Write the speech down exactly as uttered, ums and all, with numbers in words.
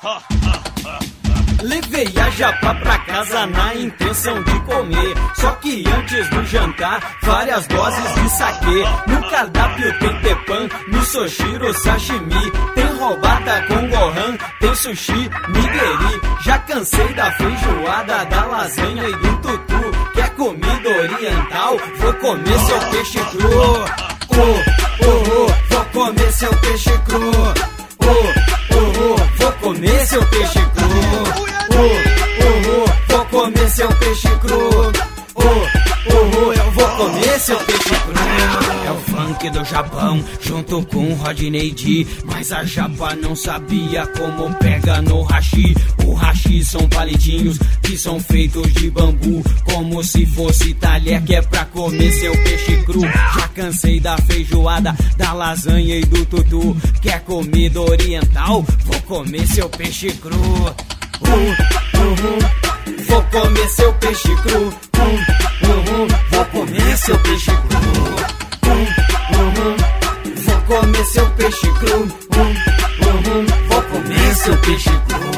Levei a japa pra casa na intenção de comer. Só que antes do jantar, várias doses de saquê. No cardápio tem tepan, misoshiro, sashimi. Tem roubada com gohan, tem sushi, nigiri. Já cansei da feijoada, da lasanha e do tutu. Quer comida oriental? Vou comer seu peixe cru. Oh, oh, oh, vou comer seu peixe cru. Oh, oh, oh, vou comer seu peixe cru. Oh, oh, oh, vou comer seu peixe cru. Oh, oh, oh, eu vou comer seu peixe cru. É o funk do Japão, junto com Rodney D. Mas a japa não sabia como pega no hashi. O hashi são palitinhos que são feitos de bambu, como se fosse talher que é pra comer seu peixe cru. Já cansei da feijoada, da lasanha e do tutu. Quer comida oriental? Vou comer seu peixe cru. Uh, uh, uh, vou comer seu peixe cru. Uh, uh, uh, vou comer seu peixe cru. Uh, uh, uh, vou comer seu peixe cru. Uh, uh, uh, vou comer seu peixe cru.